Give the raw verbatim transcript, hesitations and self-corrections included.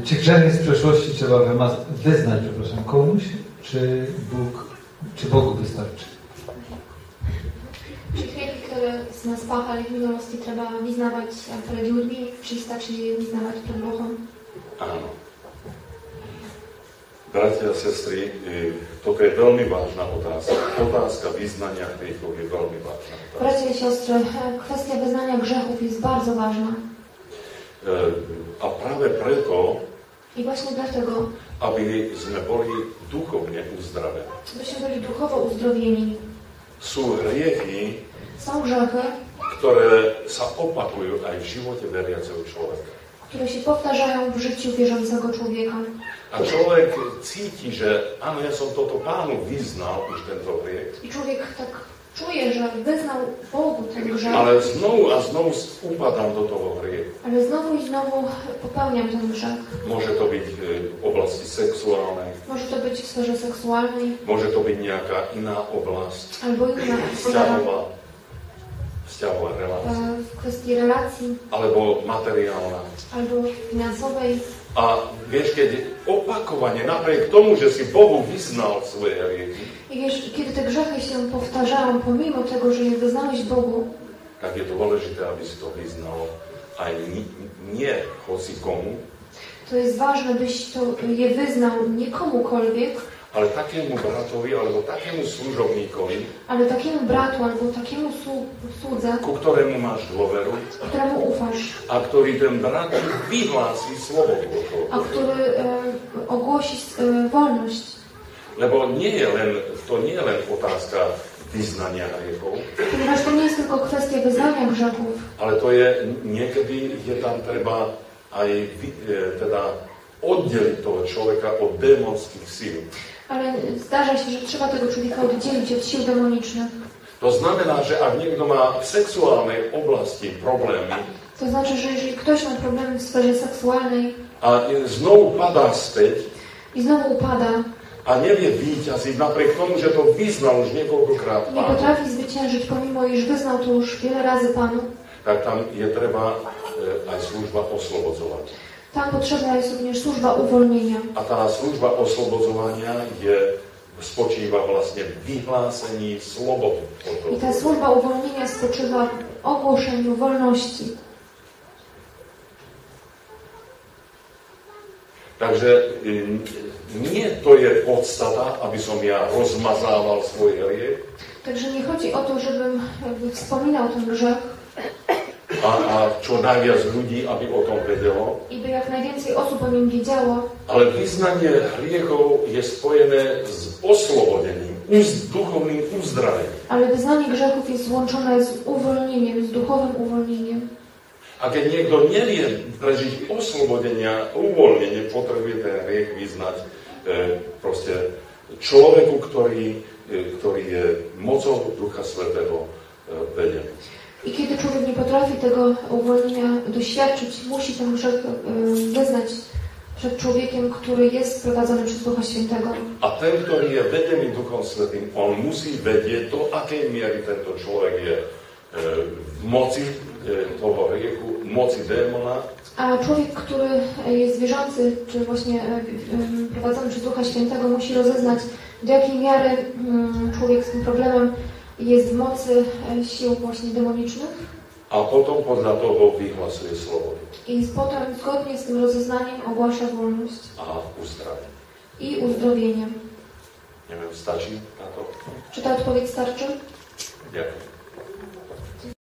Czy grzechy z przeszłości trzeba wyznać, przepraszam, komuś, czy Bóg, czy Bogu wystarczy? Czy grzechy, które z nas pachali w minulosti, trzeba wyznawać przed ludźmi, czy starczy je wyznawać przed Bogiem? Áno. Bratia a sestry, toto je veľmi vážna otázka. Otázka vyznania hriechov je veľmi vážna otázka. Bracia i siostry, kwestia wyznania grzechów jest bardzo ważna. A práve preto, I właśnie dlatego, aby sme boli duchovne uzdravení. byśmy byli duchowo uzdrowieni. Sú hriechy, Są grzechy, ktoré sa opakujú aj v živote veriaceho človeka. które się powtarzają w życiu wierzącego człowieka. A človek cíti, že áno, ja som toto Pánu vyznal už tento hriech. I człowiek tak czuje, że wyznał Bogu ten grzech, Ale znovu a znovu upadám do toho hriechu. ale znowu i znowu popełniam ten grzech. Môže to byť v oblasti sexuálnej, Może to być w sferze seksualnej, môže to byť nejaká iná oblasť, albo inna sfera, vzťahová, vzťahová relácia, e, w kwestii relacji, alebo materiálna. albo finansowej. A vieš, keď opakovane, napriek tomu, že si Bohu vyznal svoje hriechy, I wiesz, kiedy te grzechy się powtarzają, pomimo tego, że je wyznałeś Bogu, tak je dôležité, aby si to vyznal aj nie hoci komu, to jest ważne, byś to je wyznał nie komukolwiek, ale takému bratovi alebo takému služobníkovi, ale takiemu bratu albo takiemu słu- słudze, ku ktorému máš dôveru któremu ufasz, a ktorý ten brat vyhlási slobodu od toho. a który e, ogłosi e, wolność. Lebo nie je len, to nie je len otázka vyznania hriechov, Ponieważ to nie jest tylko kwestia wyznania grzechów, ale to je, niekedy je tam treba aj vy- e, teda oddeliť toho človeka od démonských síl. ale zdarza się, że trzeba tego człowieka oddzielić od sił demonicznych. To znamená, že ak niekto má v sexuálnej oblasti problémy To znaczy, że jeżeli ktoś ma problemy w sferze seksualnej a znovu padá späť i znowu upada, a nevie víťaziť napriek tomu, že to vyznal už niekoľkokrát nie Pánu, potrafi zwyciężyć, pomimo iż wyznał to już wiele razy Panu, tak tam je treba e, aj služba oslobodzovať. tam potrzebna jest również służba uwolnienia. A tá služba oslobodzovania je, spočíva vlastne v vyhlásení slobody. I ta służba uwolnienia spoczywa w ogłoszeniu wolności. Takže nie to je podstata, aby som ja rozmazával svoj hriech Także nie chodzi o to, żebym jakby wspominał ten grzech a, a čo najviac ľudí, aby o tom vedelo, i by jak najwięcej osób o nim wiedziało, ale vyznanie hriechov je spojené s oslobodením, s duchovným uzdravením. ale wyznanie grzechów jest złączone z uwolnieniem, z duchowym uwolnieniem. A keď niekto nevie prežiť oslobodenia, uvoľnenie, potrebuje ten hriech vyznať e, proste človeku, ktorý, e, ktorý je mocou Ducha Svätého e, vedený. I kiedy człowiek nie potrafi tego uwolnienia doświadczyć, musi ten grzech y, wyznać przed człowiekiem, który jest prowadzony przez Ducha Świętego. A ten, ktorý je vedený Duchom Svätým, on musí vedieť, do akej miery tento človek je e, v moci e, toho hriechu, moci démona. A człowiek, który jest wierzący, czy właśnie y, y, prowadzony przez Ducha Świętego, musi rozeznać, do jakiej miary y, człowiek z tym problemem jest w mocy y, sił właśnie demonicznych. A potom podľa toho vyhlasuje slobodu. I potem zgodnie z tym rozeznaniem ogłasza wolność A uzdrawienie. i uzdrowienie. Neviem, stačí na to? Czy ta odpowiedź starczy? Ďakujem.